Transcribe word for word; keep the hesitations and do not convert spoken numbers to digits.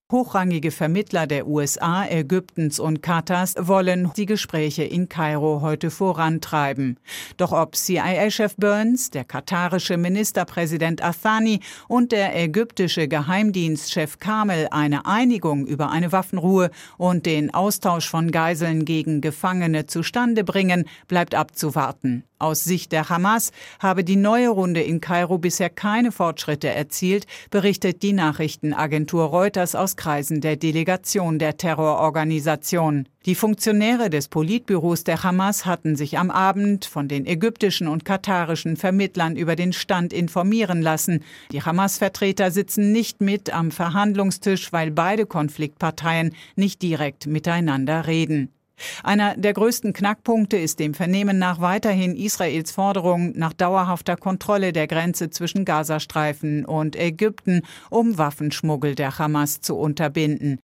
Hochrangige Vermittler der U S A, Ägyptens und Katars wollen die Gespräche in Kairo heute vorantreiben. Doch ob C I A-Chef Burns, der katarische Ministerpräsident Athani und der ägyptische Geheimdienstchef Kamel eine Einigung über eine Waffenruhe und den Austausch von Geiseln gegen Gefangene zustande bringen, bleibt abzuwarten. Aus Sicht der Hamas habe die neue Runde in Kairo bisher keine Fortschritte erzielt, berichtet die Nachrichtenagentur Reuters aus Kreisen der Delegation der Terrororganisation. Die Funktionäre des Politbüros der Hamas hatten sich am Abend von den ägyptischen und katarischen Vermittlern über den Stand informieren lassen. Die Hamas-Vertreter sitzen nicht mit am Verhandlungstisch, weil beide Konfliktparteien nicht direkt miteinander reden. Einer der größten Knackpunkte ist dem Vernehmen nach weiterhin Israels Forderung nach dauerhafter Kontrolle der Grenze zwischen Gazastreifen und Ägypten, um Waffenschmuggel der Hamas zu unterbinden.